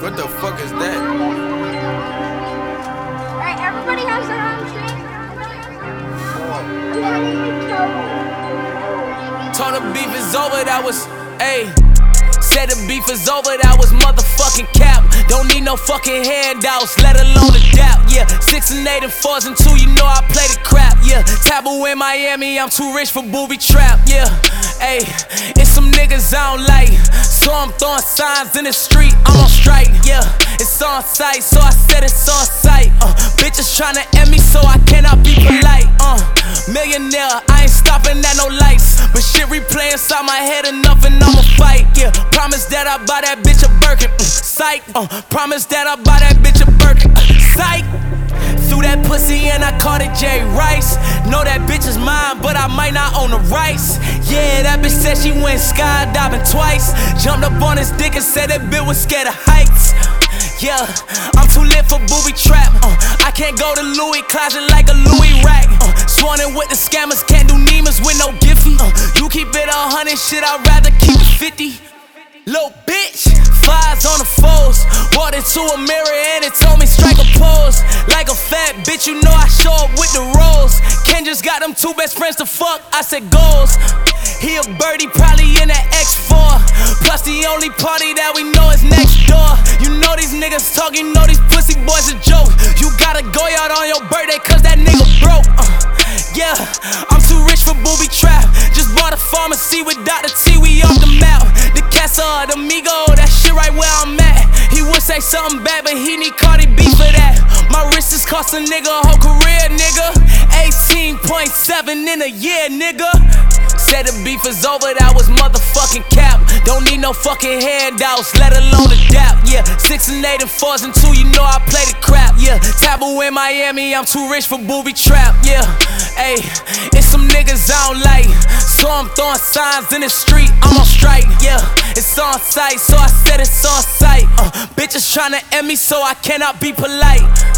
What the fuck is that? Alright, everybody has their own shit. Told the beef is over, that was, ayy. Said the beef is over, that was motherfucking cap. Don't need no fucking handouts, let alone a dap. Yeah, 6 and 8 and 4s and 2, you know I play the crap. Yeah, taboo in Miami, I'm too rich for booby trap. Yeah, ayy, it's some niggas I don't like, so I'm throwing signs in the street, I'm on strike. Yeah, it's on sight, so I said it's on sight. Bitches tryna end me, so I cannot be polite. Millionaire, I ain't stopping at no lights, but shit replay inside my head enough and I'ma fight. Yeah, promise that I buy that bitch a Birkin. Psych. Promise that I buy that bitch a Birkin. Psych. Threw that pussy and I called it Jay Rice. Know that bitch is mine, but I might not own the rights. Yeah, that bitch said she went skydiving twice. Jumped up on his dick and said that bitch was scared of heights. Yeah, I'm too lit for booby trap. I can't go to Louis closet like a Louis rack. Sworn in with the scammers, can't do Nemas with no Giphy. You keep it 100, shit, I'd rather keep it 50. Little bitch, 5s on the 4s. Walked into a mirror and it told me strike a pose. Like a fat bitch, you know I show up with the rolls. Ken just got them 2 best friends to fuck, I said goals. He a birdie, probably in that X4. Plus the only party that we know is next door. You know these niggas talk, you know these pussy boys a joke. You gotta go out on your birthday cause that nigga broke. Yeah, I'm too rich for booby trap. Just bought a pharmacy with Dr. T, we off the map. The Casa, the Migo, that shit right where I'm at. He would say something bad, but he need Cardi B for that. My wrist is cost a nigga a whole career, nigga. 18.7 in a year, nigga. Said the beef is over, that was motherfucking cap. Don't need no fucking handouts, let alone a dap. Yeah, 6 and 8 and 4s and 2, you know I play the crap. Yeah, taboo in Miami, I'm too rich for booby trap. Yeah, ayy, it's some niggas I don't like, so I'm throwing signs in the street, I'm on strike. Yeah, it's on sight, so I said it's on sight. Bitches tryna end me, so I cannot be polite.